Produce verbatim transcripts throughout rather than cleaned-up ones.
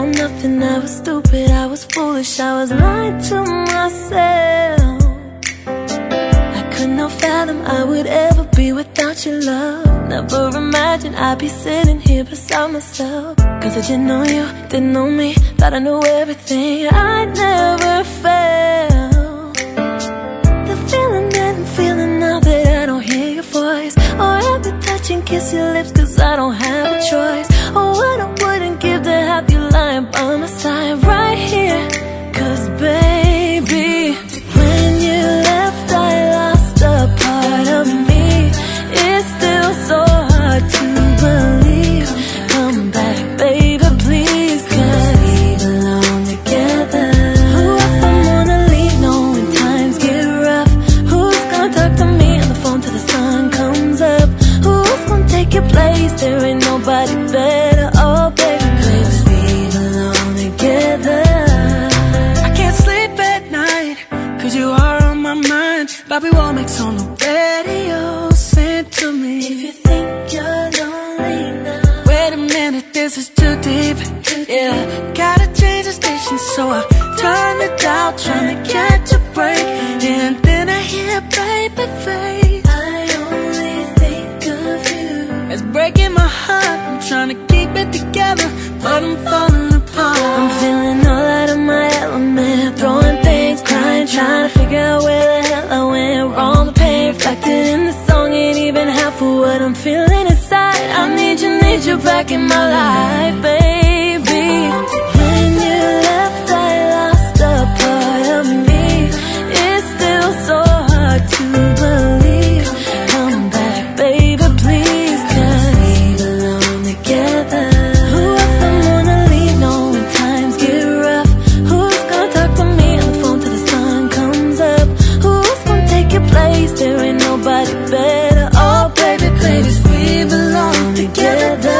nothing, I was stupid, I was foolish, I was lying to myself. I could not fathom I would ever be without your love. Never imagined I'd be sitting here beside myself. Cause I didn't know you, didn't know me, thought I knew everything. I never felt the feeling that I'm feeling now that I don't hear your voice, or ever touch and kiss your lips, cause I don't have a choice. Oh, what I wouldn't give to have you lying by my side right here. Cause baby, when you left I lost a part of me. It's still so hard to believe. Come back, baby, please, cause we belong together. Who if I'm gonna leave, knowing times get rough? Who's gonna talk to me on the phone till the sun comes up? Who's gonna take your place? There ain't nobody better. Oh baby, please, we belong together. I can't sleep at night, cause you are on my mind. Bobby Womack's on the radio, sent to me. If you think you're lonely now, wait a minute, this is too deep. Yeah, gotta change the station, so I turn it down, trying to catch a break. And then I hear baby face, I only think of you. it's breaking my heart. I'm trying to keep it together, but I'm falling apart. I'm feeling all out of my element, throwing things, crying, trying to figure out where the hell I went wrong. The pain reflected in the song ain't even half of what I'm feeling inside. I need you, need you back in my life, baby. When you left I lost a part of me. It's still so hard to believe. Come back, baby, please, cause we belong together. Who if I'm gonna leave, knowing times get rough? Who's gonna talk to me on the phone till the sun comes up? Who's gonna take your place? There ain't nobody better. Oh baby, please, we belong together.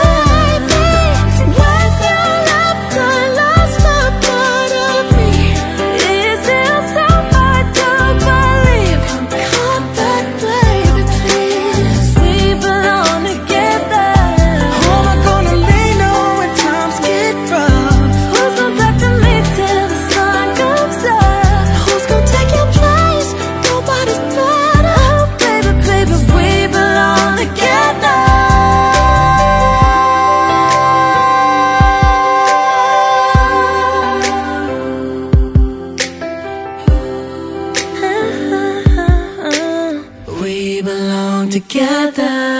We belong together.